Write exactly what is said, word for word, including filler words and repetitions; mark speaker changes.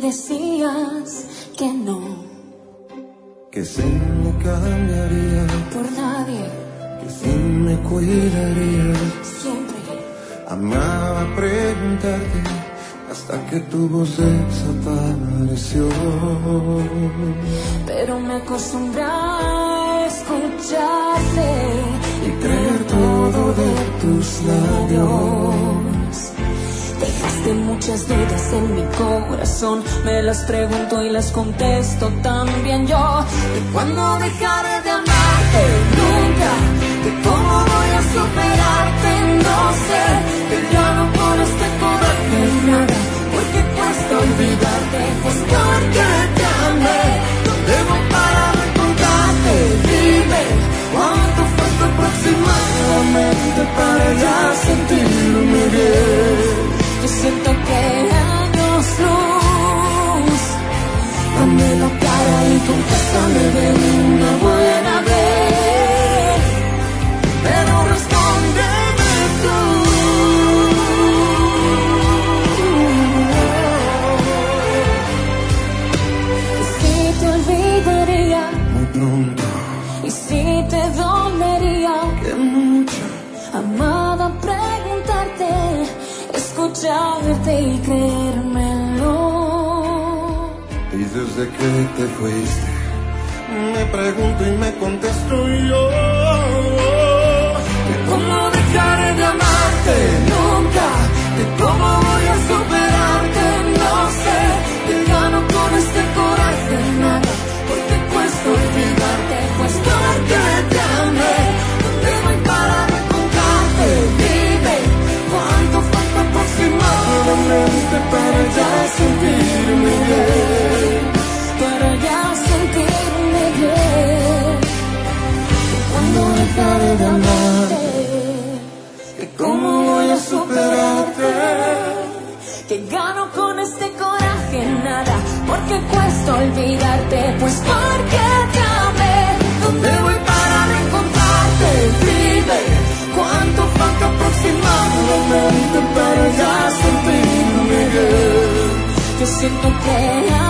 Speaker 1: decías que no,
Speaker 2: que sí me cambiaría
Speaker 1: por nadie,
Speaker 2: que sí me cuidaría.
Speaker 1: siempre
Speaker 2: Amaba preguntarte hasta que tu voz desapareció.
Speaker 1: pero me acostumbré a escucharte
Speaker 2: Y creer todo de tus labios.
Speaker 1: Dejaste muchas dudas en mi corazón, me las pregunto y las contesto también yo. Y cuando dejaré de amarte nunca, que cómo voy a superarte, no sé, que ya no con este coraje nada, porque cuesta olvidarte, pues porque te amé. ¿Dónde voy para encontrarte? Dime, ¿cuánto falta aproximadamente para ya sentirme bien? Yo siento que años luz. Dame la cara y contéstame de una buena vez, pero respóndeme tú. Y si te olvidaría
Speaker 2: Muy pronto,
Speaker 1: y si te dolería,
Speaker 2: que mucho,
Speaker 1: amada, preguntarte, escucharte y creérmelo.
Speaker 2: y desde que te fuiste me pregunto y me contesto yo,
Speaker 1: Que cómo dejaré de amarte nunca, que cómo voy a superarte, no sé, que gano con este coraje nada, porque cuesta olvidarte, pues porque te amé. ¿Dónde voy para encontrarte? Dime, ¿cuánto falta aproximadamente para ya sentirme bien? Para ya sentirme bien. Cuando dejaré de amarte, que cómo voy a superarte, que gano con este coraje nada, porque cuesta olvidarte, pues porque te amé. ¿Dónde voy para encontrarte? Dime, ¿cuánto falta aproximadamente para ya sentirme bien? Yo siento que